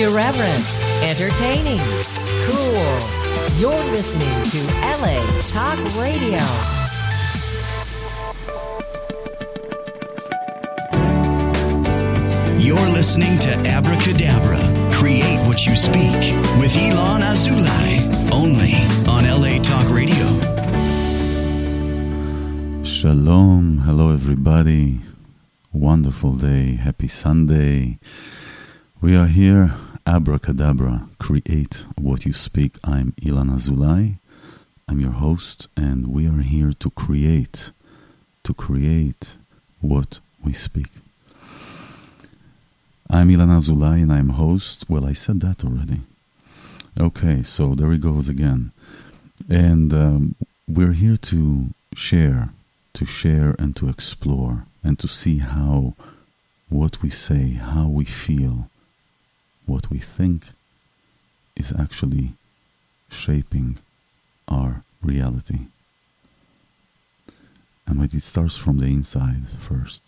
Irreverent, entertaining, cool. You're listening to LA Talk Radio. You're listening to Abracadabra, Create What You Speak, with Ilan Azoulay, only on LA Talk Radio. Shalom, hello everybody. Wonderful day, happy Sunday. We are here, Abracadabra, Create What You Speak. I'm Ilan Azoulay. I'm your host, and we are here to create what we speak. I'm Ilan Azoulay and I'm host. Well, I said that already. Okay, so there he goes again. And we're here to share and to explore and to see how what we say, how we feel, what we think is actually shaping our reality. And it starts from the inside first.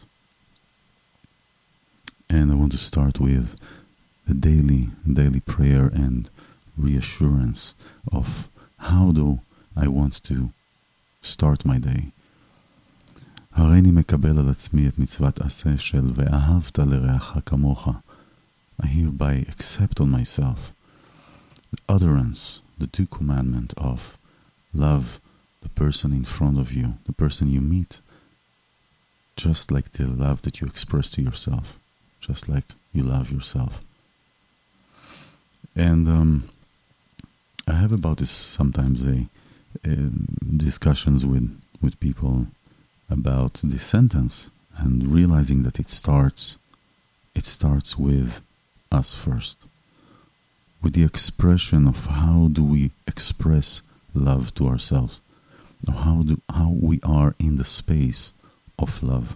And I want to start with the daily prayer and reassurance of how do I want to start my day. הריני מקבל על עצמי את מצוות עשה של ואהבת לרעך כמוך. I hereby accept on myself the utterance, the due commandment of love the person in front of you, the person you meet, just like the love that you express to yourself, just like you love yourself. And I have about this sometimes discussions with people about this sentence and realizing that it starts with us first, with the expression of how do we express love to ourselves, or how we are in the space of love,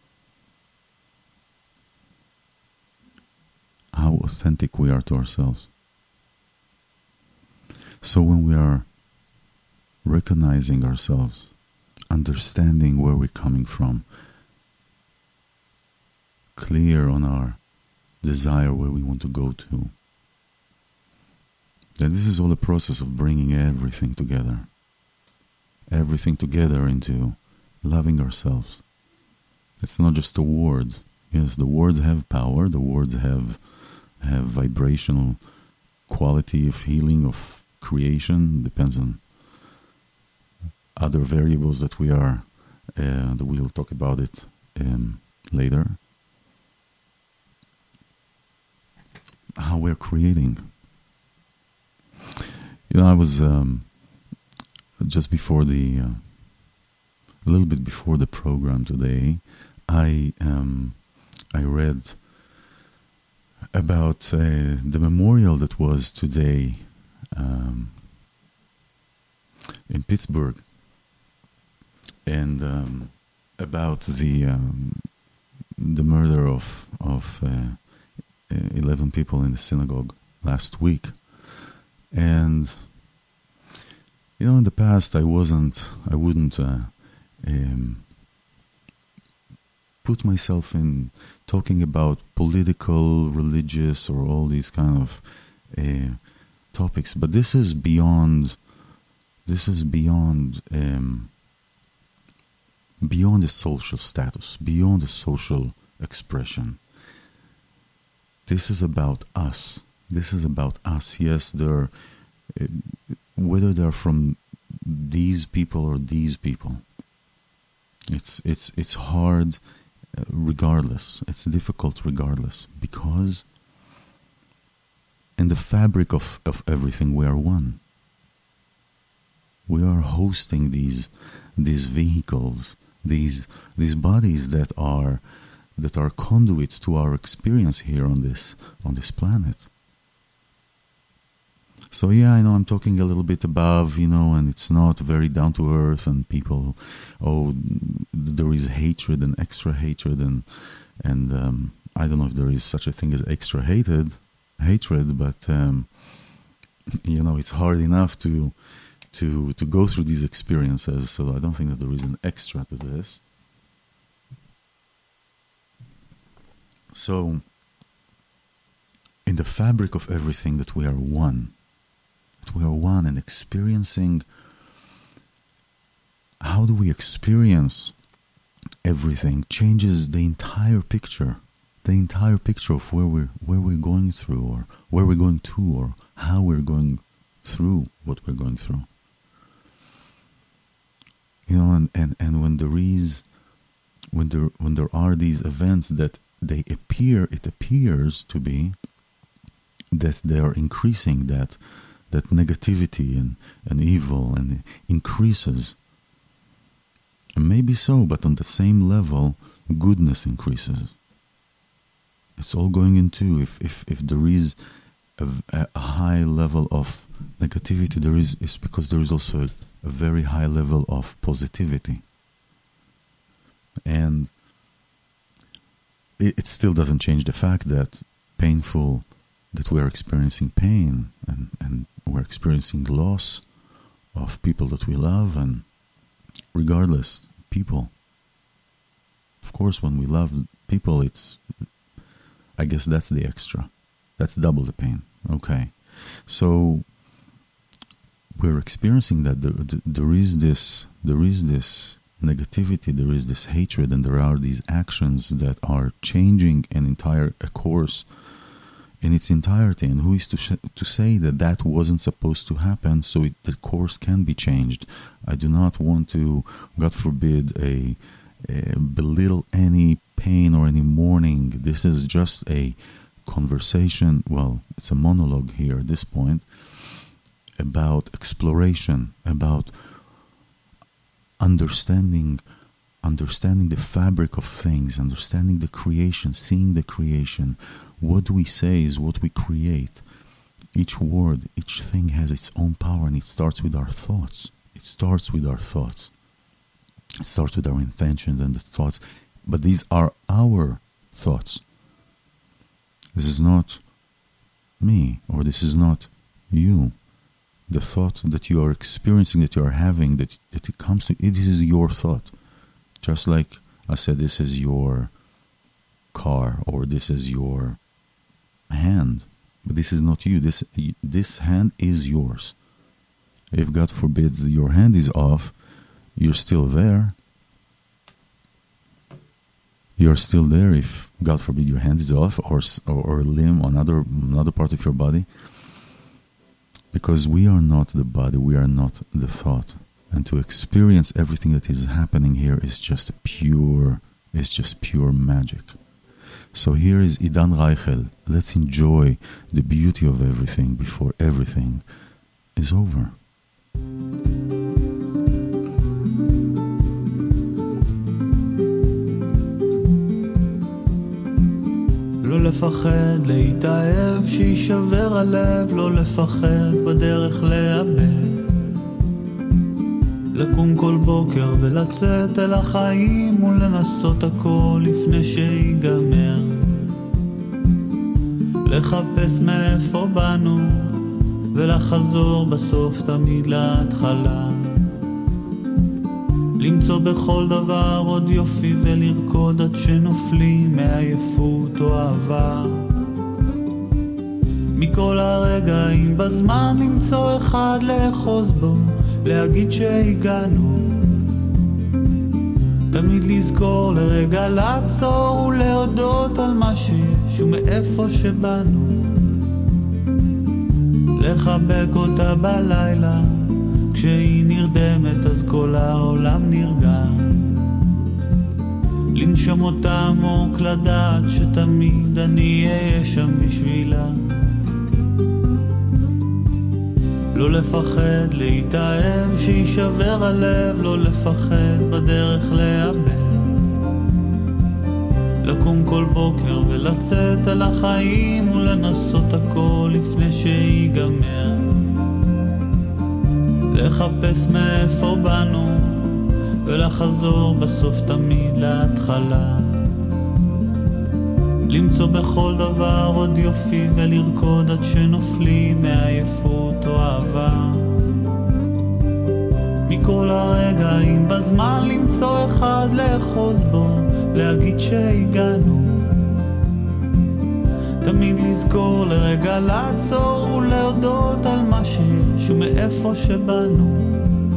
how authentic we are to ourselves. So when we are recognizing ourselves, understanding where we're coming from, clear on our desire where we want to go to, then this is all a process of bringing everything together into loving ourselves. It's not just a word. Yes, the words have power, the words have vibrational quality of healing, of creation, depends on other variables that that we'll talk about it later. How we're creating. I was just before a little bit before the program today, I read about the memorial that was today in Pittsburgh, and about the murder of 11 people in the synagogue last week. And in the past I wouldn't put myself in talking about political, religious, or all these kind of topics, but this is beyond the social status, beyond the social expression. This is about us. Yes, whether they're from these people or these people, it's hard regardless. It's difficult regardless, because in the fabric of everything we are one. We are hosting these vehicles, these bodies that are conduits to our experience here on this planet. So yeah, I know I'm talking a little bit above, and it's not very down to earth, and people, there is hatred and extra hatred, and I don't know if there is such a thing as extra hatred, but it's hard enough to go through these experiences, so I don't think that there is an extra to this. So in the fabric of everything, that we are one. That we are one, and experiencing, how do we experience everything changes the entire picture of where we're going through, or where we're going to, or how we're going through what we're going through. You know, and when there are these events that it appears to be that they are increasing, that negativity and evil and increases. And maybe so, but on the same level, goodness increases. It's all going into, if there is a high level of negativity, it's because there is also a very high level of positivity. And it still doesn't change the fact that we are experiencing pain, and we're experiencing loss of people that we love, and regardless, people. Of course, when we love people, I guess that's the extra. That's double the pain. Okay. So we're experiencing that there is this negativity, there is this hatred, and there are these actions that are changing a course in its entirety. And who is to say that wasn't supposed to happen, so the course can be changed? I do not want to, God forbid, belittle any pain or any mourning. This is just a conversation, well, it's a monologue here at this point, about exploration, about understanding the fabric of things, understanding the creation, seeing the creation. What we say is what we create. Each word, each thing has its own power, and it starts with our thoughts. It starts with our intentions and the thoughts. But these are our thoughts. This is not me, or this is not you. The thought that you are experiencing, that you are having, that it comes to, it is your thought. Just like I said, this is your car, or this is your hand, but this is not you. This hand is yours. If God forbid your hand is off, you're still there. You're still there if, God forbid, your hand is off, or a limb, another part of your body. Because we are not the body, we are not the thought. And to experience everything that is happening here is just pure magic. So here is Idan Reichel. Let's enjoy the beauty of everything before everything is over. לא לפחד להתאהב, שישבר הלב, לא לפחד בדרך לאבד. לקום כל בוקר ולצאת אל החיים ולנסות הכל לפני שיגמר. לחפש מאיפה באנו ולחזור בסוף תמיד להתחלה. למצוא בכל דבר עוד יופי ולרקוד עד שנופלים מעייפות או אהבה. מכל הרגעים בזמן למצוא אחד לאחוז בו, להגיד שהגענו. תמיד לזכור לרגע לעצור ולהודות על מה שיש ומאיפה שבאנו. לחבק אותה בלילה, כשהיא נרדמת אז כל העולם נרגע. לנשום אותה עמוק, לדעת שתמיד אני אהיה שם בשבילה. לא לפחד להתאהב, שישבר הלב, לא לפחד בדרך לאבד. לקום כל בוקר ולצאת על החיים ולנסות הכל לפני שיגמר. לחפש מאיפה באנו ולחזור בסוף תמיד להתחלה. למצוא בכל דבר עוד יופי ולרקוד עד שנופלים מעייפות או אהבה. מכל הרגעים בזמן למצוא אחד לאחוז בו, להגיד שהגענו. תמיד לזכור לרגע לעצור ולהודות על מה שיש ומאיפה שבאנו,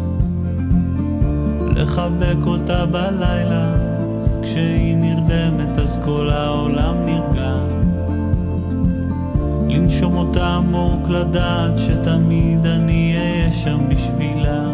לחבק אותה בלילה כשהיא נרדמת אז כל העולם נרגע, לנשום אותה עמוק לדעת שתמיד אני אהיה שם בשבילה.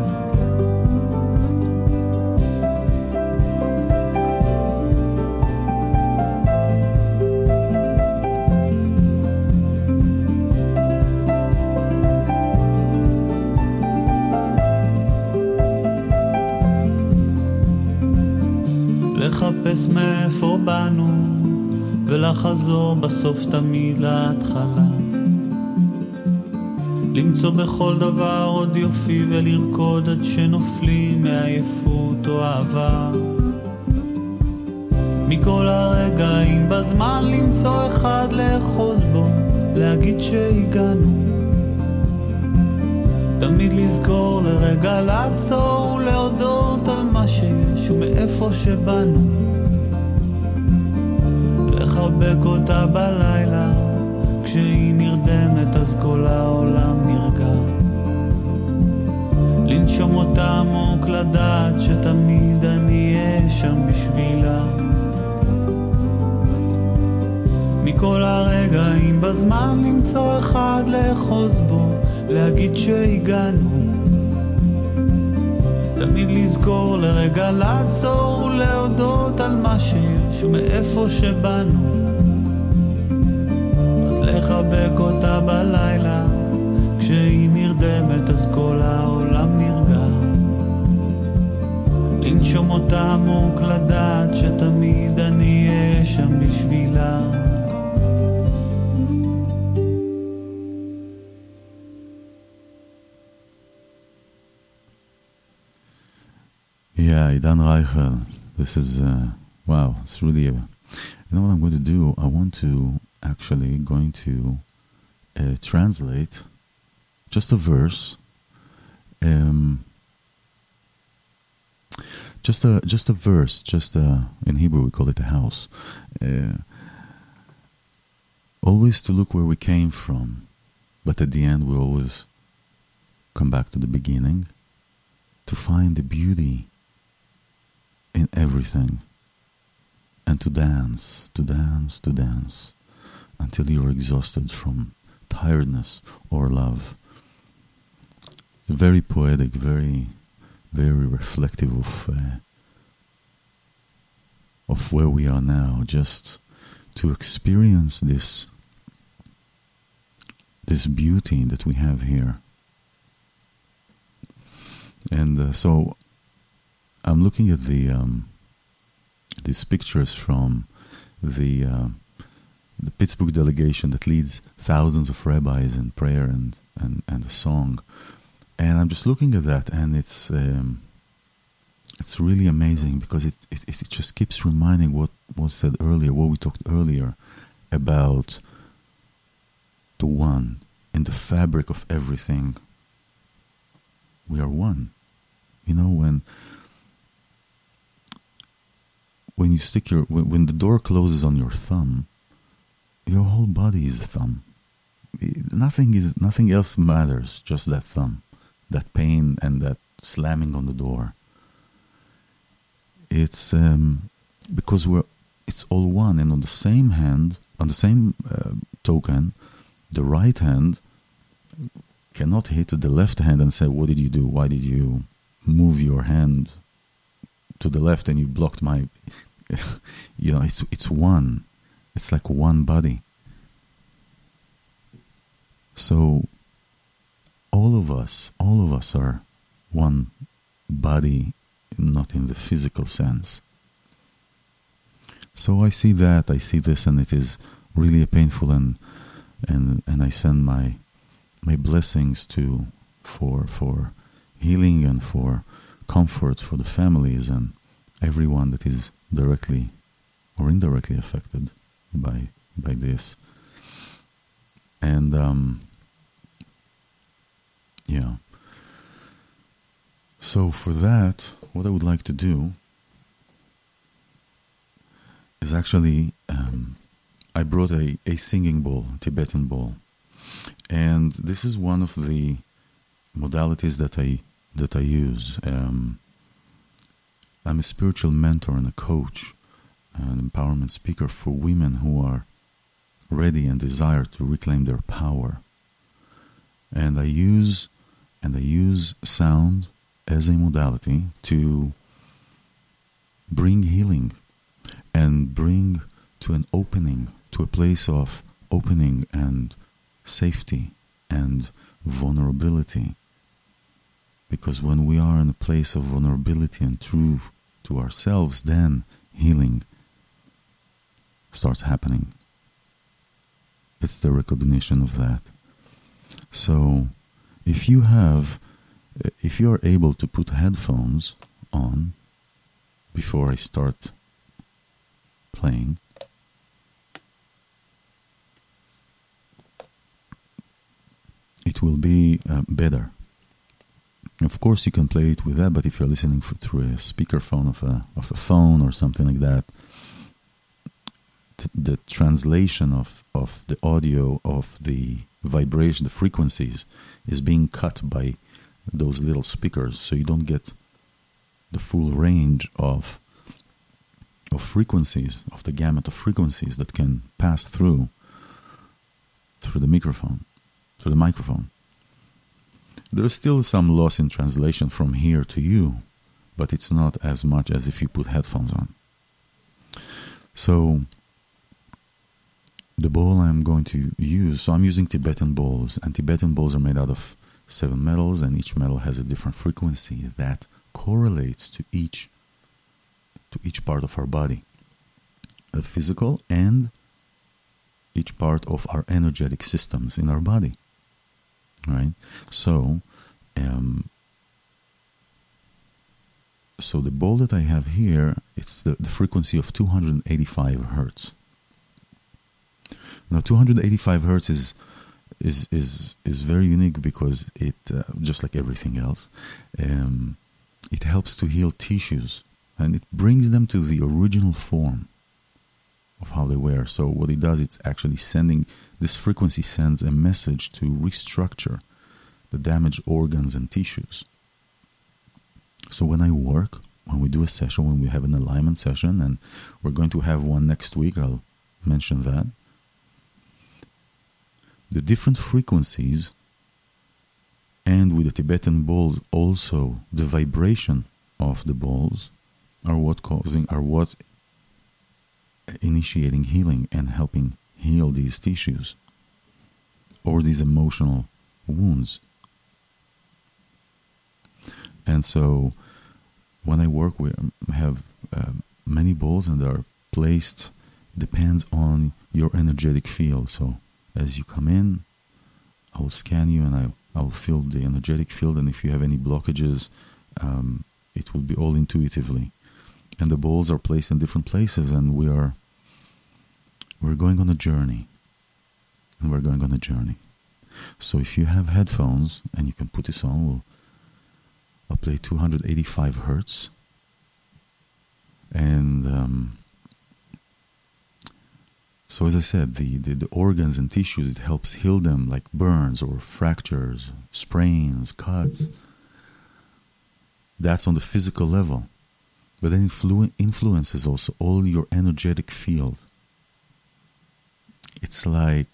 לחפש מאיפה באנו ולחזור בסוף תמיד להתחלה, למצוא בכל דבר עוד יופי ולרקוד עד שנופלים מעייפות או אהבה, מכל הרגעים בזמן למצוא אחד לאחוז בו, להגיד שהגענו, תמיד לזכור לרגע לעצור ולהודות על מה שיש ומאיפה שבאנו, לחבק אותה בלילה כשהיא נרדמת אז כל העולם נרגע, לנשום אותה עמוק לדעת שתמיד אני אהיה שם בשבילה, מכל הרגעים בזמן למצוא אחד לאחוז בו, להגיד שהגענו, תמיד לזכור לרגע לעצור ולהודות על מה שיש ומאיפה שבאנו, אז לחבק אותה בלילה כשהיא נרדמת אז כל העולם נרגע, לנשום אותה עמוק לדעת שתמיד אני אהיה שם בשבילה. Yeah, Idan Reichel. This is, wow, it's really, you know what I'm going to do? I want to actually translate just a verse, just a verse, in Hebrew we call it a house. Always to look where we came from, but at the end we always come back to the beginning, to find the beauty in everything, and to dance until you're exhausted from tiredness or love. Very poetic, very, very reflective of where we are now, just to experience this beauty that we have here. And so I'm looking at these pictures from the Pittsburgh delegation that leads thousands of rabbis in prayer and a song, and I'm just looking at that, and it's really amazing because it just keeps reminding what was said earlier, what we talked earlier about the one in the fabric of everything. We are one. You know, when you stick when the door closes on your thumb, your whole body is a thumb. Nothing else matters, just that thumb, that pain and that slamming on the door. It's because it's all one, and on the same token, the right hand cannot hit the left hand and say, "What did you do? Why did you move your hand to the left and you blocked my..." It's one. It's like one body. So all of us are one body, not in the physical sense. So I see this, and it is really painful, and I send my blessings for healing and for comfort for the families and everyone that is directly or indirectly affected by this. And so for that, what I would like to do is actually I brought a singing bowl, Tibetan bowl, and this is one of the modalities that I use. I'm a spiritual mentor and a coach, an empowerment speaker for women who are ready and desire to reclaim their power. And I use sound as a modality to bring healing and bring to an opening, to a place of opening and safety and vulnerability. Because when we are in a place of vulnerability and truth to ourselves, then healing starts happening. It's the recognition of that. So if you are able to put headphones on before I start playing, it will be better. Of course, you can play it with that, but if you're listening through a speakerphone of a phone or something like that, the translation of the audio of the vibration, the frequencies, is being cut by those little speakers, so you don't get the full range of frequencies, of the gamut of frequencies that can pass through the microphone. There's still some loss in translation from here to you, but it's not as much as if you put headphones on. So the bowl I'm going to use, so I'm using Tibetan bowls, and Tibetan bowls are made out of 7 metals, and each metal has a different frequency that correlates to each part of our body, the physical and each part of our energetic systems in our body. Right? So the bowl that I have here, it's the frequency of 285 hertz. Now 285 hertz is very unique because it, just like everything else, it helps to heal tissues, and it brings them to the original form of how they were. So what it does, it's actually this frequency sends a message to restructure the damaged organs and tissues. So when we do a session, when we have an alignment session, and we're going to have one next week, I'll mention that, the different frequencies, and with the Tibetan bowls also the vibration of the bowls are what initiating healing and helping heal these tissues or these emotional wounds. And so when I work with, I have many bowls, and they are placed, depends on your energetic field. So as you come in, I will scan you, and I will feel the energetic field, and if you have any blockages, it will be all intuitively. And the bowls are placed in different places, and we're going on a journey. So if you have headphones, and you can put this on, I'll play 285 hertz. And so as I said, the organs and tissues, it helps heal them, like burns or fractures, sprains, cuts. That's on the physical level. But then influences also all your energetic field. It's like,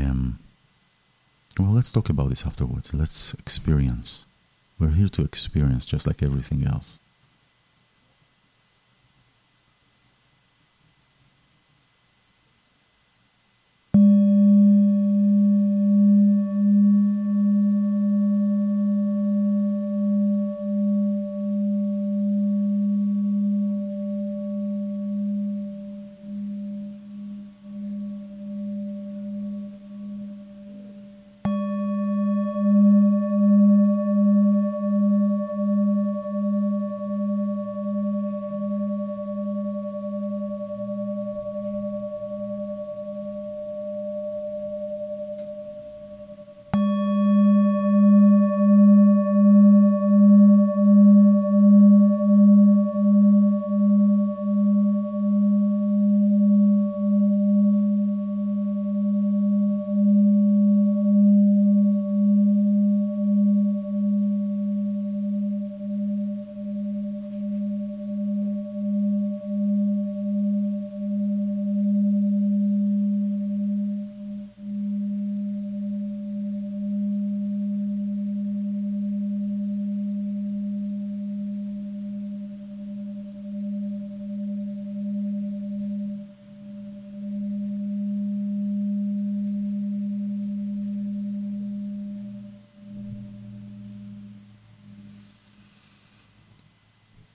let's talk about this afterwards. Let's experience. We're here to experience, just like everything else.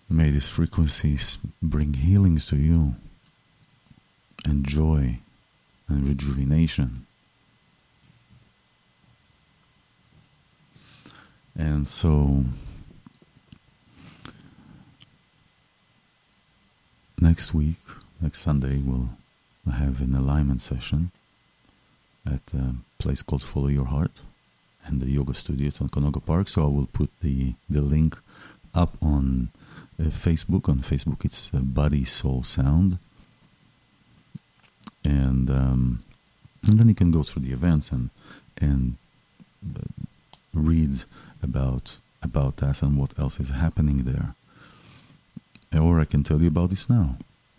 May these frequencies bring healings to you, and joy, and rejuvenation. And so, next week, next Sunday, we'll have an alignment session at a place called Follow Your Heart and the yoga studio. It's on Konoga Park, so I will put the link up on Facebook. On Facebook, it's Body, Soul, Sound. And then you can go through the events and read about that and what else is happening there. Or I can tell you about this now.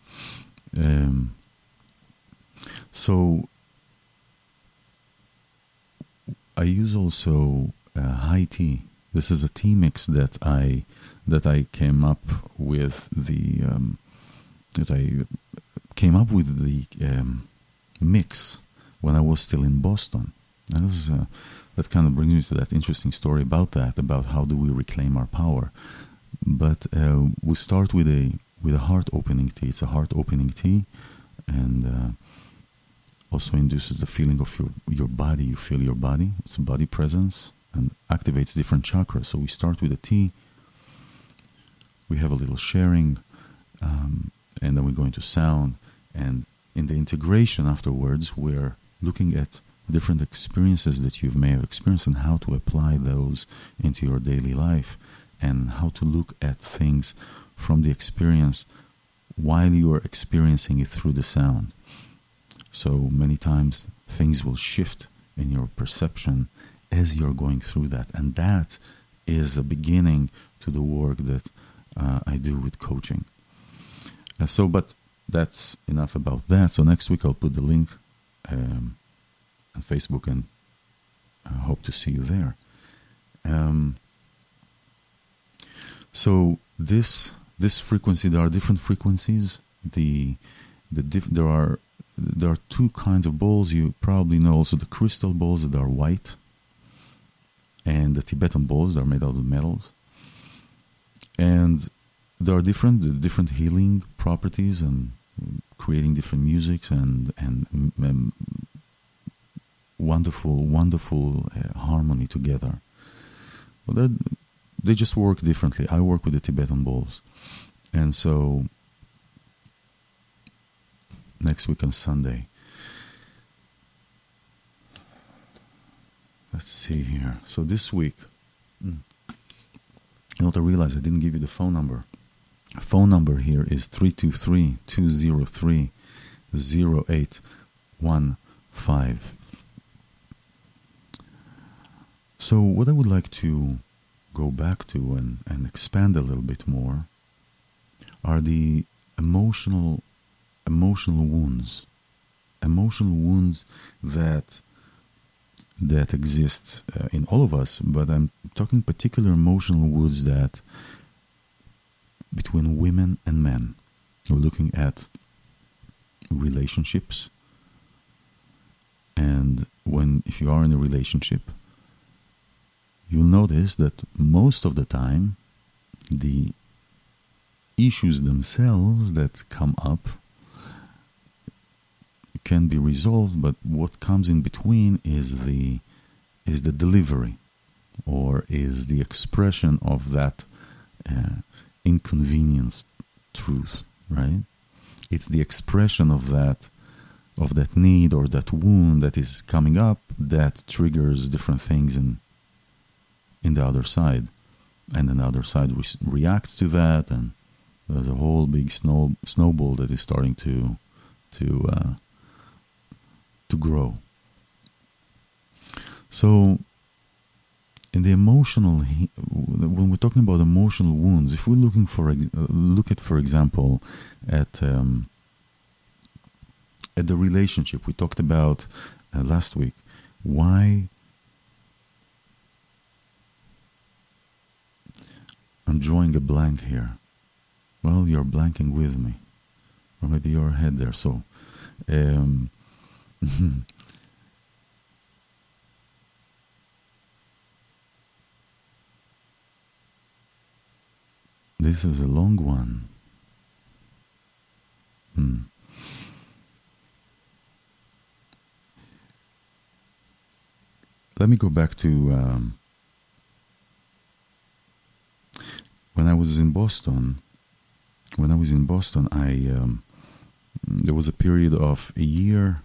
So I use also high tea. This is a tea mix that I came up with the mix when I was still in Boston. That kind of brings me to that interesting story about how do we reclaim our power. But we start with a heart-opening tea. It's a heart-opening tea, and also induces the feeling of your body. You feel your body. It's a body presence and activates different chakras. So we start with a tea. We have a little sharing, and then we go into sound. And in the integration afterwards, we're looking at different experiences that you may have experienced and how to apply those into your daily life, and how to look at things from the experience while you are experiencing it through the sound. So many times things will shift in your perception as you're going through that. And that is a beginning to the work that I do with coaching. But that's enough about that. So next week I'll put the link on Facebook, and I hope to see you there. So this frequency, there are different frequencies. There are two kinds of bowls. You probably know also the crystal bowls that are white, and the Tibetan bowls that are made out of metals. And there are different healing properties and creating different musics and wonderful harmony together. Well, they just work differently. I work with the Tibetan bowls. And so next week on Sunday, let's see here. So this week, you know what I realized? I didn't give you the phone number. The phone number here is 323-203-0815. So what I would like to go back to and expand a little bit more are the emotional wounds. Emotional wounds that exist in all of us, but I'm talking particular emotional wounds that between women and men. We're looking at relationships, and if you are in a relationship, you'll notice that most of the time the issues themselves that come up can be resolved, but what comes in between is the delivery, or is the expression of that inconvenience truth, right? It's the expression of that need or that wound that is coming up that triggers different things in the other side, and then the other side reacts to that, and there's a whole big snowball that is starting to grow. So in the emotional, when we're talking about emotional wounds, if we're looking for example, at the relationship we talked about last week, why I'm drawing a blank here. Well, you're blanking with me, or maybe you're ahead there. So, This is a long one. Let me go back to when I was in Boston. When I was in Boston, there was a period of a year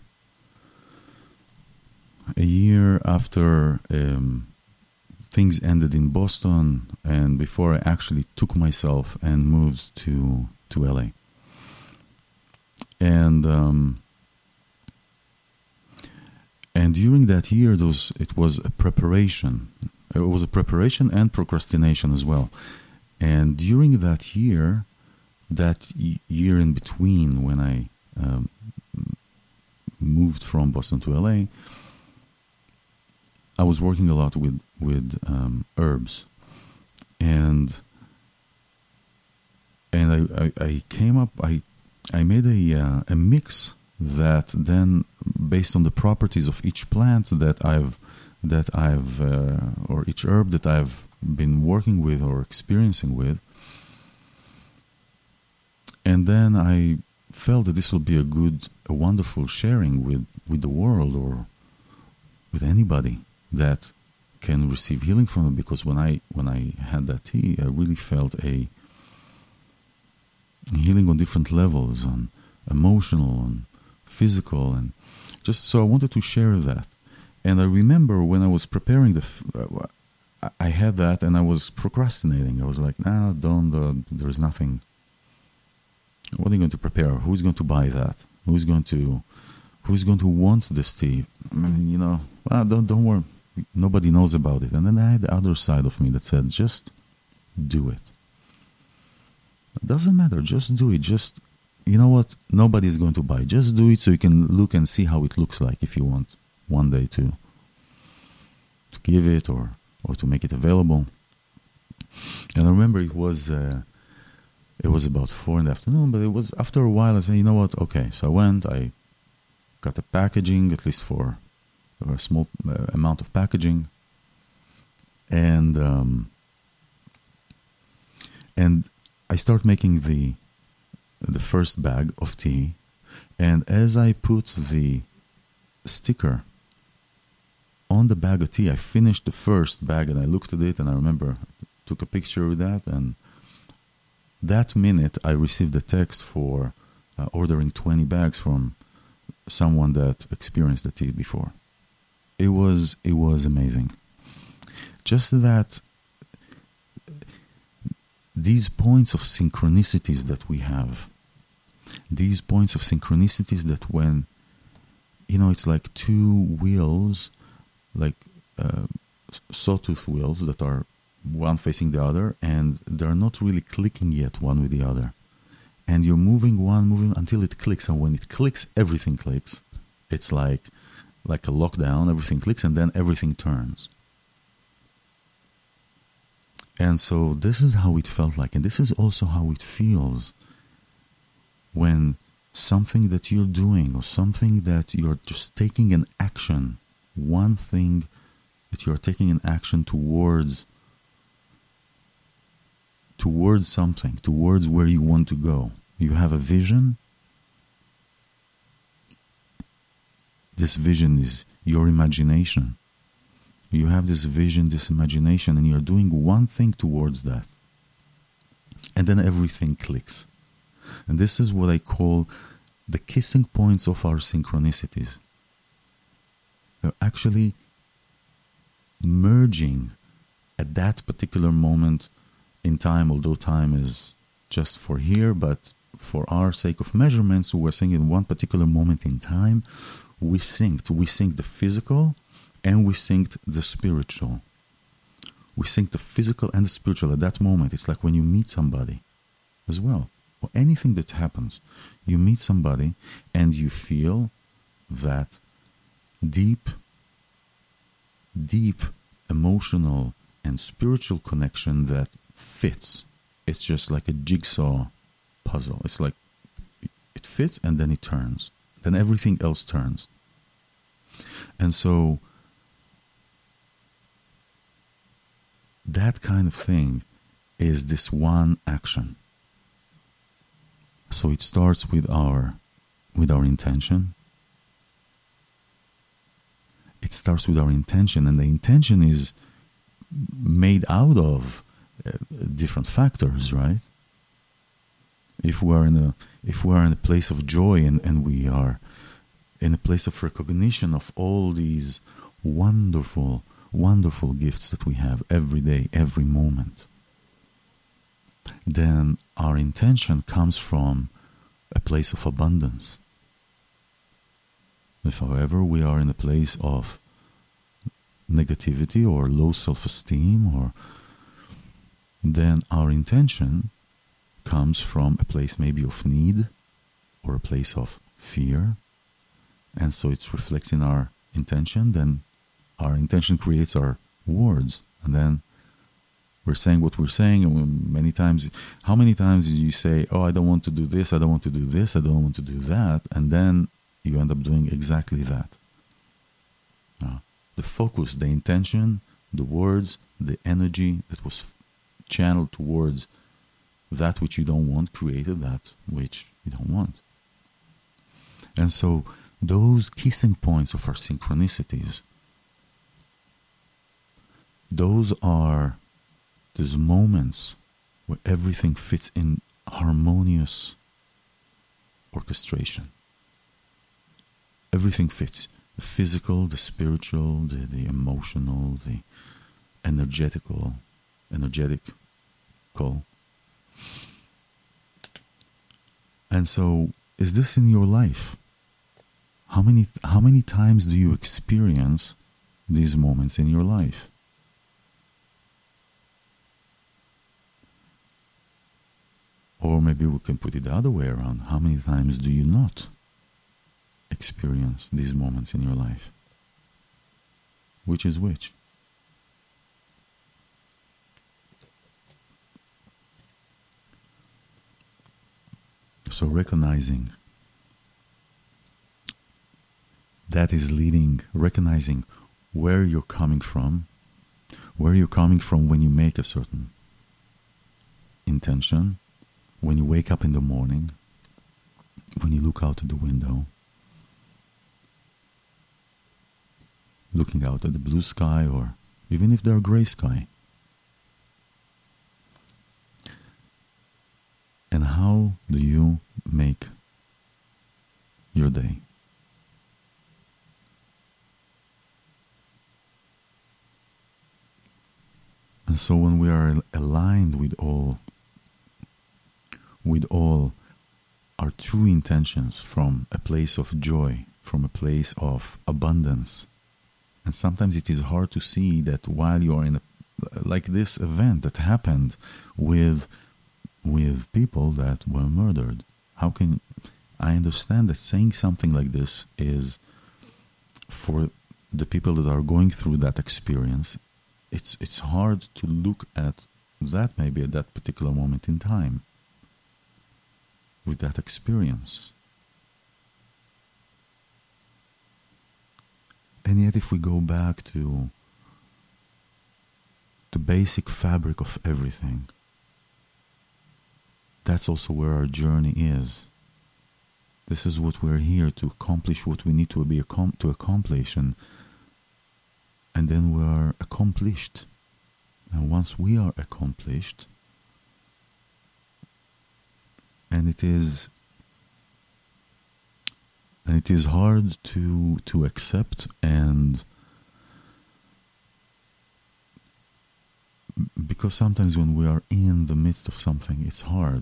after things ended in Boston, and before I actually took myself and moved to LA. And during that year, it was a preparation. It was a preparation and procrastination as well. And during that year in between, when I moved from Boston to LA, I was working a lot with herbs, and I came up. I made a mix that then, based on the properties of each plant that I've or each herb that I've been working with or experiencing with, and then I felt that this will be a wonderful sharing with the world or with anybody that can receive healing from it. Because when I had that tea, I really felt a healing on different levels, on emotional, on physical, and just so I wanted to share that. And I remember when I was preparing I had that, and I was procrastinating. I was like, "No, don't. There's nothing. What are you going to prepare? Who's going to buy that? Who's going to want this tea? I mean, well, don't worry. Nobody knows about it." And then I had the other side of me that said, "Just do it. It doesn't matter. Just do it. Just, you know what? Nobody's going to buy. Just do it so you can look and see how it looks like if you want one day to give it or to make it available." And I remember it was about 4 in the afternoon, but it was after a while I said, "You know what? Okay." So I went, I got the packaging, at least for a small amount of packaging, and I start making the first bag of tea. And as I put the sticker on the bag of tea, I finished the first bag and I looked at it, and I remember I took a picture of that, and that minute I received a text for ordering 20 bags from someone that experienced the tea before. It was amazing. Just that these points of synchronicities that we have, these points of synchronicities that when, it's like two wheels, like sawtooth wheels that are one facing the other, and they're not really clicking yet one with the other. And you're moving until it clicks, and when it clicks, everything clicks. It's like a lockdown, everything clicks, and then everything turns. And so this is how it felt like, and this is also how it feels when something that you're doing or something that you're just taking an action, one thing that you're taking an action towards something, towards where you want to go. You have a vision. This vision is your imagination. You have this vision, this imagination, and you're doing one thing towards that. And then everything clicks. And this is what I call the kissing points of our synchronicities. They're actually merging at that particular moment in time, although time is just for here, but for our sake of measurements, we're saying in one particular moment in time, we synced the physical and we synced the spiritual. We synced the physical and the spiritual at that moment. It's like when you meet somebody as well, or anything that happens. You meet somebody and you feel that deep emotional and spiritual connection that fits. It's just like a jigsaw puzzle. It's like it fits and then it turns. Then everything else turns. And so that kind of thing is this one action. So it starts with our intention. It starts with our intention, and the intention is made out of different factors, right? If we are in a place of joy and we are in a place of recognition of all these wonderful, wonderful gifts that we have every day, every moment, then our intention comes from a place of abundance. If, however, we are in a place of negativity or low self-esteem, then our intention comes from a place maybe of need or a place of fear, and so it reflects in our intention. Then our intention creates our words, and then we're saying what we're saying. And many times, how many times do you say, oh, I don't want to do this, I don't want to do this, I don't want to do that, and then you end up doing exactly that. The focus, the intention, the words, the energy that was channeled towards that which you don't want created that which you don't want. And so those kissing points of our synchronicities, those are these moments where everything fits in harmonious orchestration. Everything fits. The physical, the spiritual, the emotional, the energetical. And so, is this in your life? How many times do you experience these moments in your life? Or maybe we can put it the other way around. How many times do you not experience these moments in your life? Which is which? So recognizing that is leading, recognizing where you're coming from when you make a certain intention, when you wake up in the morning, when you look out of the window, looking out at the blue sky, or even if they're gray sky. And how do you make your day? And so when we are aligned with all our true intentions from a place of joy, from a place of abundance, and sometimes it is hard to see that while you are in like this event that happened with people that were murdered. How can I understand that saying something like this is, for the people that are going through that experience, it's hard to look at that maybe at that particular moment in time with that experience. And yet if we go back to the basic fabric of everything, that's also where our journey is. This is what we're here to accomplish, what we need to accomplish, and then we are accomplished. And once we are accomplished, and it is hard to accept, and because sometimes when we are in the midst of something, it's hard.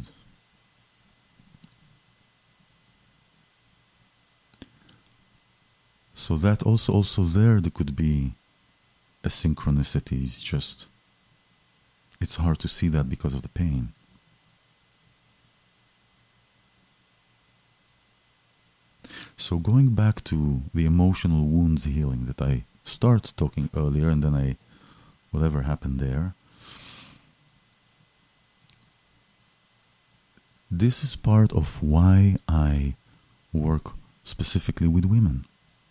So that also there could be a synchronicity. It's hard to see that because of the pain. So going back to the emotional wounds healing that I started talking earlier, and then whatever happened there, this is part of why I work specifically with women.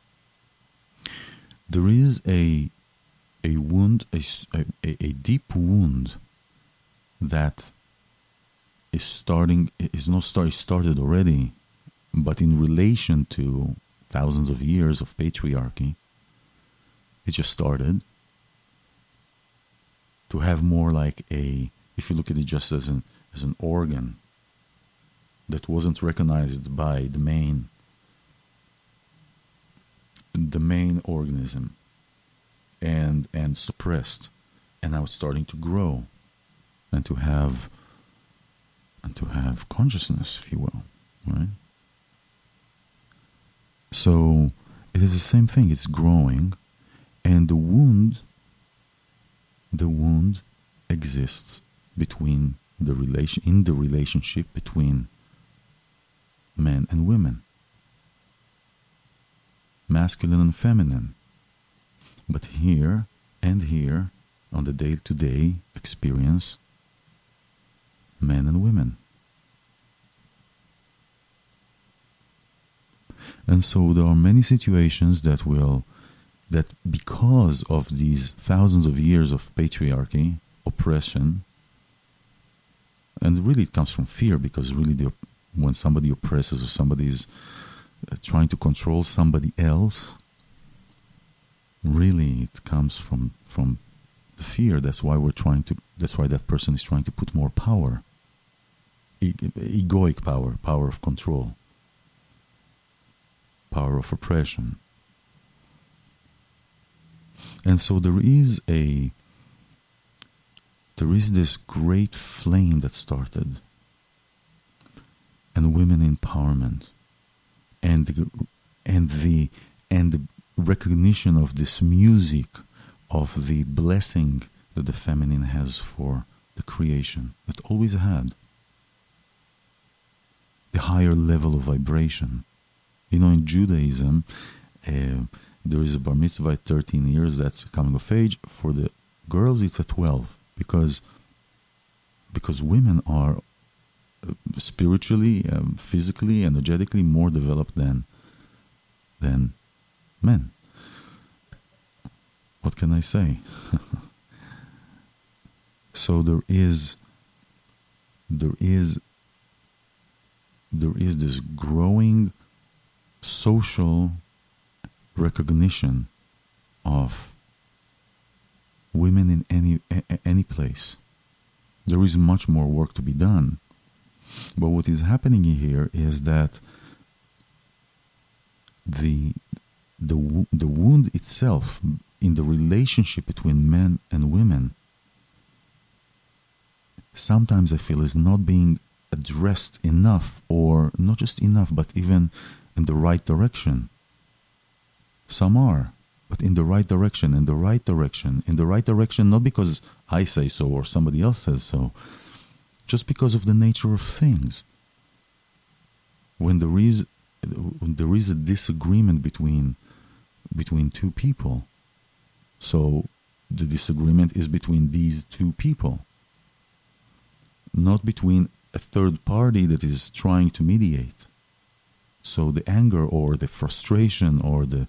There is a wound, a deep wound that started already, but in relation to thousands of years of patriarchy, it just started to have more like if you look at it just as an organ that wasn't recognized by the main organism and suppressed, and now it's starting to grow and to have consciousness, if you will, right? So it is the same thing. It's growing, and the wound exists in the relationship between men and women, masculine and feminine. But here on the day-to-day experience, men and women. And so there are many situations that because of these thousands of years of patriarchy, oppression, and really it comes from fear, because really when somebody oppresses or somebody is trying to control somebody else, really it comes from the fear. That's why that person is trying to put more power, egoic power of control, power of oppression. And so there is this great flame that started, and women empowerment, and the recognition of this music of the blessing that the feminine has for the creation, that always had the higher level of vibration. In Judaism, there is a bar mitzvah at 13 years, that's coming of age. For the girls, it's at 12, because women are spiritually, physically, energetically more developed than men. What can I say? So there is this growing social recognition of women in any place. There is much more work to be done. But what is happening here is that the wound itself in the relationship between men and women, sometimes I feel is not being addressed enough, or not just enough, but even in the right direction. Some are, but in the right direction, not because I say so or somebody else says so, just because of the nature of things. When there is a disagreement between two people, so the disagreement is between these two people, not between a third party that is trying to mediate. So the anger or the frustration or the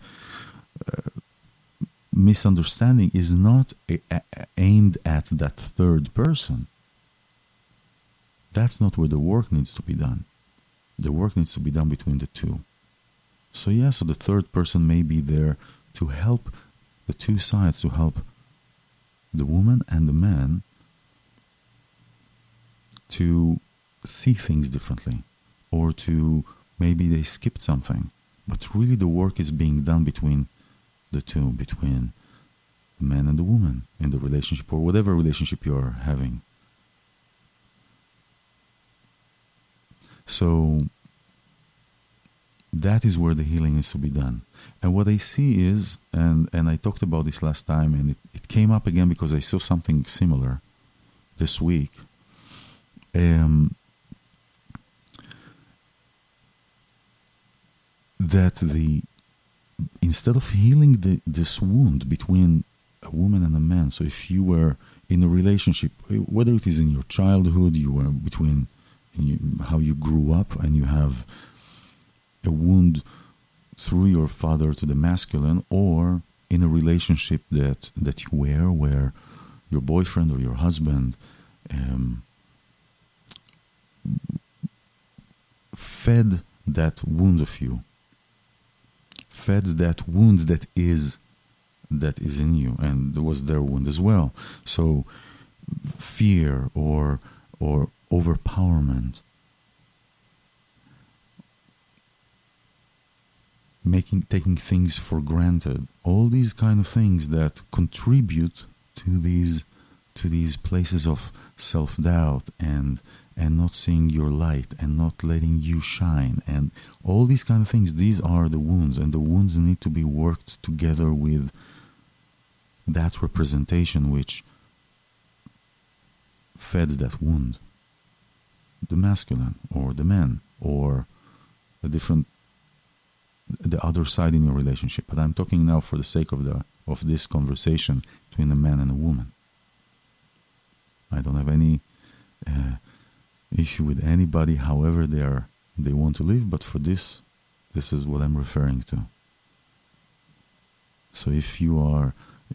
misunderstanding is not aimed at that third person. That's not where the work needs to be done. The work needs to be done between the two. So so the third person may be there to help the two sides, to help the woman and the man to see things differently, or to maybe they skipped something. But really the work is being done between the two, between the man and the woman in the relationship, or whatever relationship you're having. So that is where the healing is to be done. And what I see is, and I talked about this last time, and it came up again because I saw something similar this week. That instead of healing this wound between a woman and a man, so if you were in a relationship, whether it is in your childhood, you were how you grew up, and you have a wound through your father to the masculine, or in a relationship that you were, where your boyfriend or your husband fed that wound of you, fed that wound that is in you, and there was their wound as well. So fear or overpowerment, taking things for granted, all these kind of things that contribute to these places of self-doubt and not seeing your light and not letting you shine, and all these kind of things. These are the wounds, and the wounds need to be worked together with that representation which fed that wound, the masculine or the man or the other side in your relationship. But I'm talking now for the sake of this conversation between a man and a woman. I don't have any issue with anybody, however they want to live, but for this is what I'm referring to. So if you are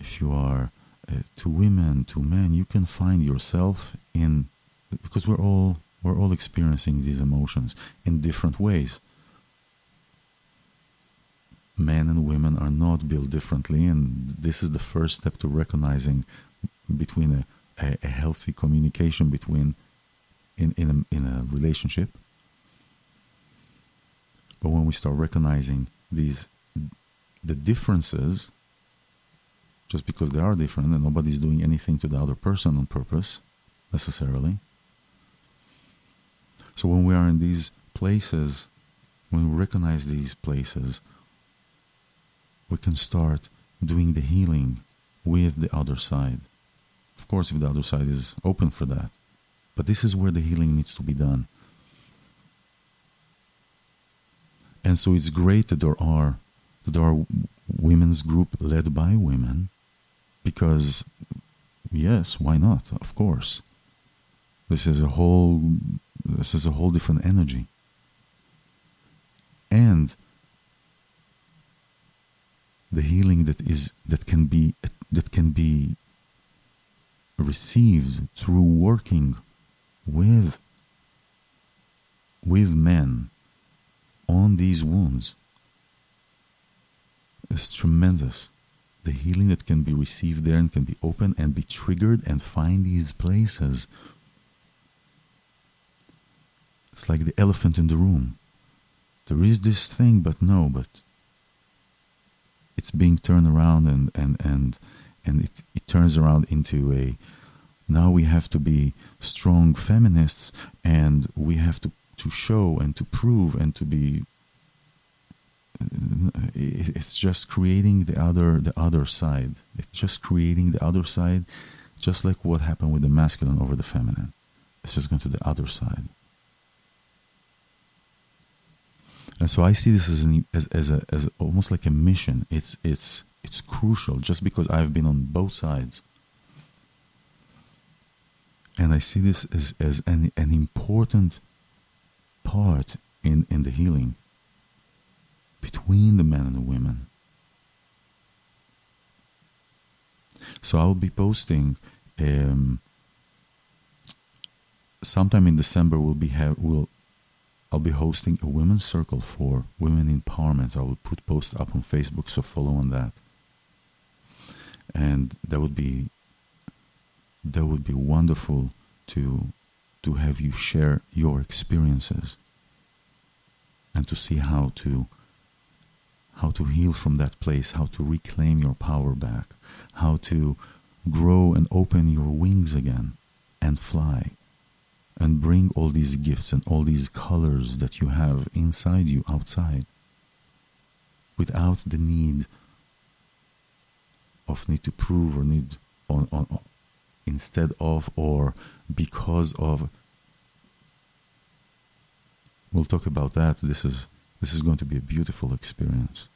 to women, to men, you can find yourself in, because we're all experiencing these emotions in different ways. Men and women are not built differently, and this is the first step to recognizing between a healthy communication between in a relationship. But when we start recognizing the differences, just because they are different and nobody's doing anything to the other person on purpose necessarily. So when we are in these places, when we recognize these places, we can start doing the healing with the other side. Of course, if the other side is open for that. But this is where the healing needs to be done. And so it's great that there are women's group led by women, because yes, why not? Of course. This is a whole different energy. And the healing that can be received through working with men on these wounds is tremendous. The healing that can be received there and can be open and be triggered and find these places. It's like the elephant in the room. There is this thing, but it's being turned around and it turns around into a, now we have to be strong feminists and we have to show and to prove and to be, it's just creating the other side. It's just creating the other side, just like what happened with the masculine over the feminine. It's just going to the other side. And so I see this as almost like a mission. It's crucial, just because I've been on both sides. And I see this as an important part in the healing between the men and the women. So I'll be posting sometime in December. I'll be hosting a women's circle for women empowerment. I will put posts up on Facebook, so follow on that. And that would be wonderful to have you share your experiences and to see how to heal from that place, how to reclaim your power back, how to grow and open your wings again and fly and bring all these gifts and all these colors that you have inside you outside, without the need to prove or need on instead of or because of. We'll talk about that. This is going to be a beautiful experience.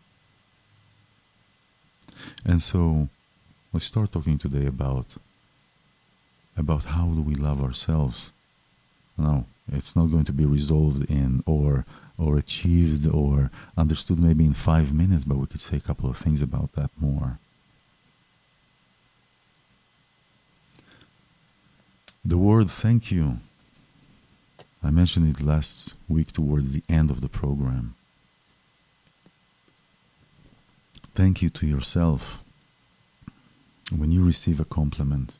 And so we start talking today about how do we love ourselves. No, it's not going to be resolved in or achieved or understood maybe in 5 minutes, but we could say a couple of things about that more. The word thank you, I mentioned it last week towards the end of the program. Thank you to yourself. When you receive a compliment,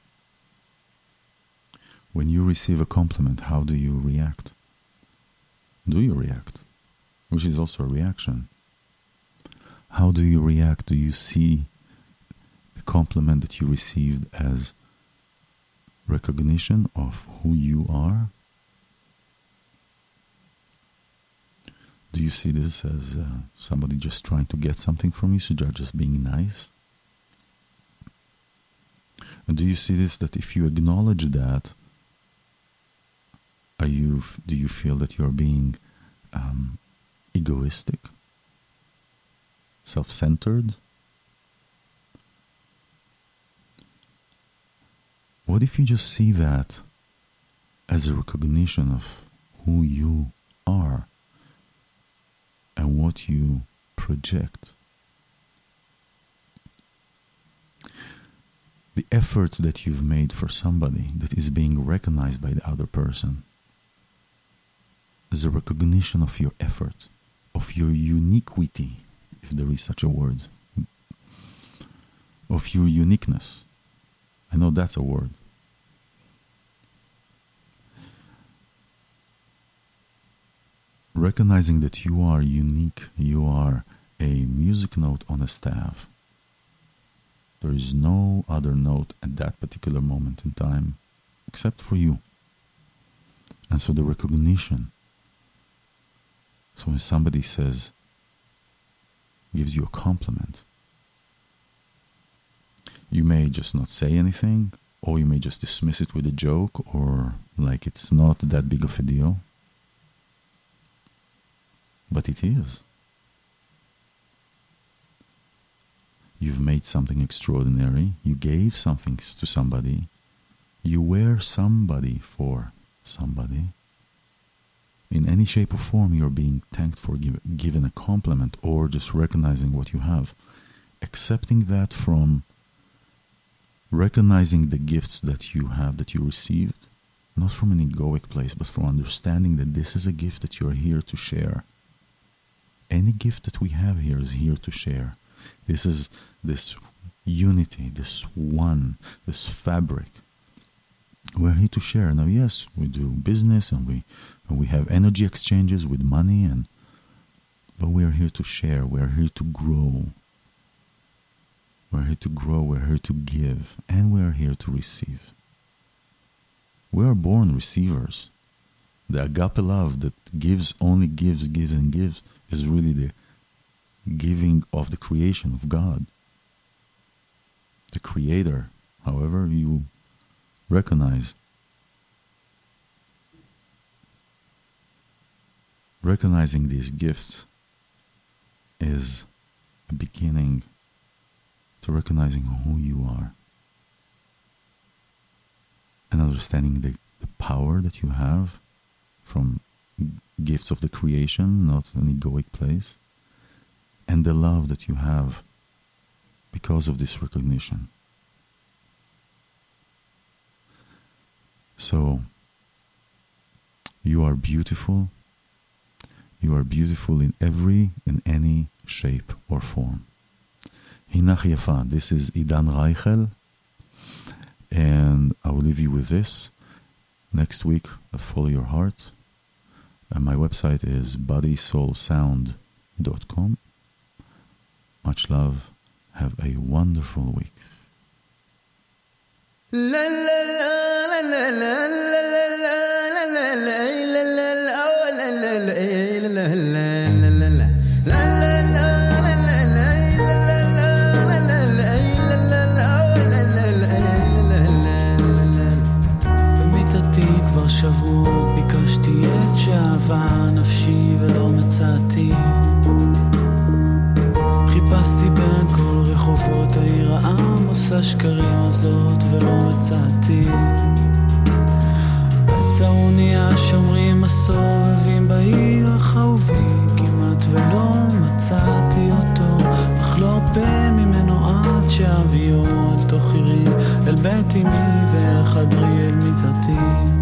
how do you react? Do you react? Which is also a reaction. How do you react? Do you see the compliment that you received as recognition of who you are? Do you see this as somebody just trying to get something from you, so they're just being nice? And do you see this, that if you acknowledge that, do you feel that you're being egoistic, self-centered? What if you just see that as a recognition of who you are and what you project? The effort that you've made for somebody that is being recognized by the other person is a recognition of your effort, of your uniquity, if there is such a word, of your uniqueness. I know that's a word. Recognizing that you are unique, you are a music note on a staff. There is no other note at that particular moment in time except for you. And so the recognition. So when somebody gives you a compliment, you may just not say anything, or you may just dismiss it with a joke, or like it's not that big of a deal. But it is. You've made something extraordinary. You gave something to somebody. You were somebody for somebody. In any shape or form, you're being thanked for given a compliment, or just recognizing what you have. Accepting that from recognizing the gifts that you have, that you received, not from an egoic place, but from understanding that this is a gift that you're here to share. Any gift that we have here is here to share. This is this unity, this one, this fabric. We're here to share. Now, yes, we do business and we have energy exchanges with money, but we are here to share. We are here to grow. We're here to grow. We're here to give, and we are here to receive. We are born receivers. The agape love that only gives, and gives is really the giving of the creation of God. The Creator, however you recognize. Recognizing these gifts is a beginning to recognizing who you are and understanding the power that you have from gifts of the creation, not an egoic place, and the love that you have because of this recognition. So, you are beautiful. You are beautiful in any shape or form. Hinach Yafa. This is Idan Reichel, and I will leave you with this. Next week, Follow Your Heart. And my website is bodysoulsound.com. Much love. Have a wonderful week. במיטתי כבר שבועות ביקשתי את שאהבה נפשי ולא מצאתי חיפשתי בין כל רחובות העיר העמוס השקרים הזאת ולא מצאתי בצאוניה שומרים הסובבים בעיר החובי כמעט ולא מצאתי אותו אך לא ארפה ממנו עד שאביו אל תוך עירי, אל בית אמי ואל חדרי אל מיטתי.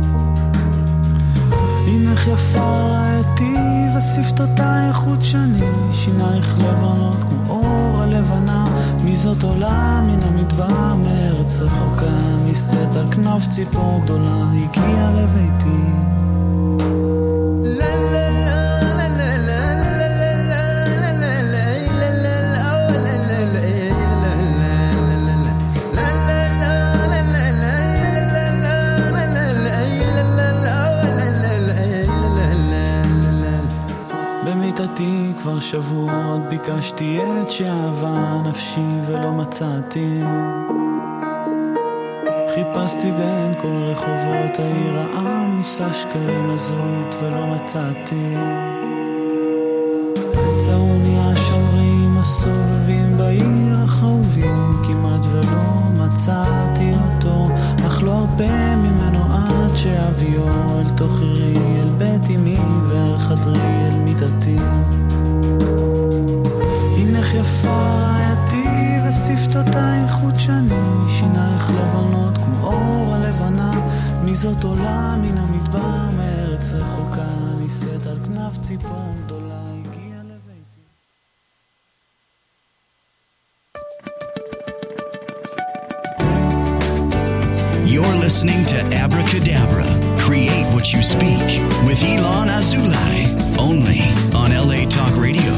הנך יפה רעייתי ושפתותייך חודשני, שינייך לבנות כמו אור הלבנה, מי זאת עולה מן המדבר מארץ רחוקה, נישאת על כנף ציפור גדולה, הגיעה לביתי. במיטתי כבר שבועות ביקשתי את שאהבה נפשי ולא מצאתי, חיפשתי בין כל רחובות העיר העמוסה שקרים הזאת ולא מצאתי. צאוני השומרים הסובבים בעיר החרובים, כמעט ולא מצאתי אותו, אך לא הרבה ממנו עד שאביו אל תוך עירי, אל בית אמי ואל חדרי אל מיטתי. הנך יפה רעייתי ושפתותייך חודשני, שינייך לבנות כמו אור הלבנה, מי זאת עולה מן המדבר מארץ רחוקה, נישאת על כנף ציפור גדולה, הגיעה לביתי. You're listening to Abracadabra, Create What You Speak, with Ilan Azulay, only on LA Talk Radio.